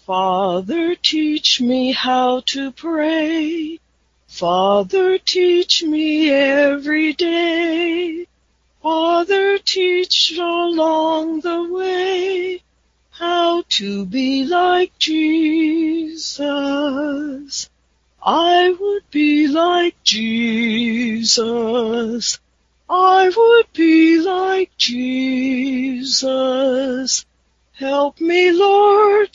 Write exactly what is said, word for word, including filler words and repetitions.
Father, teach me how to pray. Father, teach me every day. Father, teach along the way how to be like Jesus. I would be like Jesus. I would be like Jesus. Help me, Lord,